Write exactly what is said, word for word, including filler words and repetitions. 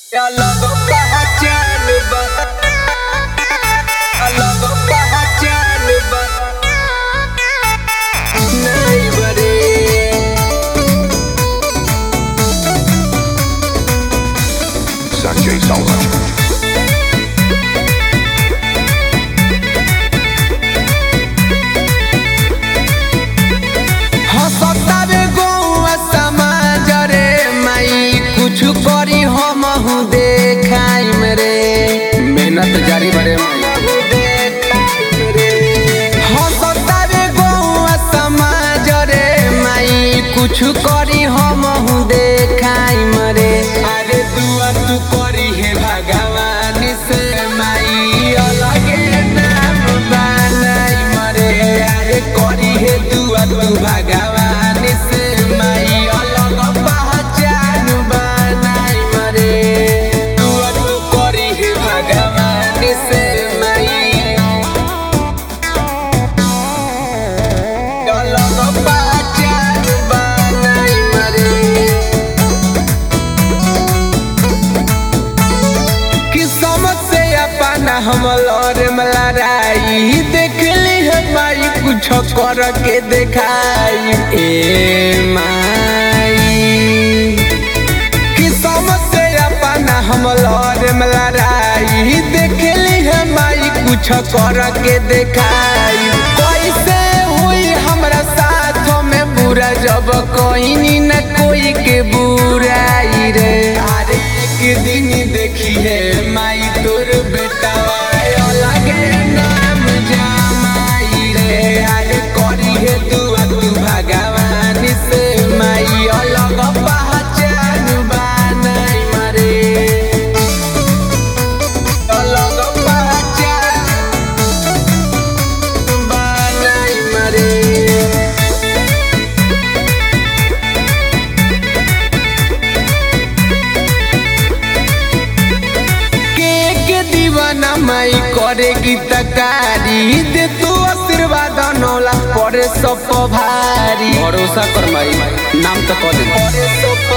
अलग पहचान बा, अलग पहचान बा, नहीं बरे। Sanjay Salva. हसतावे गौआ समाज रे माई कुछ करी हमहू देखाइम रे। मेहनत जारी बरे माई। हसतावे गौआ समाज रे माई कुछ करी हमहू देखाइम रे। अरे दुआ तू करी हे भगवान से माई अलगे नाम बनाइम रे। अरे करी हे दुआ तू भगवान से माई अलग पहचान बनाइम रे। दुआ तू करी हे भगवान से माई अलग पहचान बनाइम रे। किस्मत से अपना हम लौर मलराई देखली है माई कुछ कर के देखाई ए माई। किस्मत से अपना हम लौर मलराई देखली है माई कुछ कर के देखाई। कैसे हुई हमरा साथ में बुरा जब कोई न कोई के बुराई रे। अरे एक दिन देखी है माई तोर बेटा अलगे नाम जमाई रे। अरे करी है दुआ तू भगवान से माई अलग पहचान बनाइम रे। अलग पहचान बनाइम रे। दीवाना माई करेगी तकारी दे तू आशीर्वाद नौला पड़े सब भारी। भरोसा कर माई, नाम तो कह दे।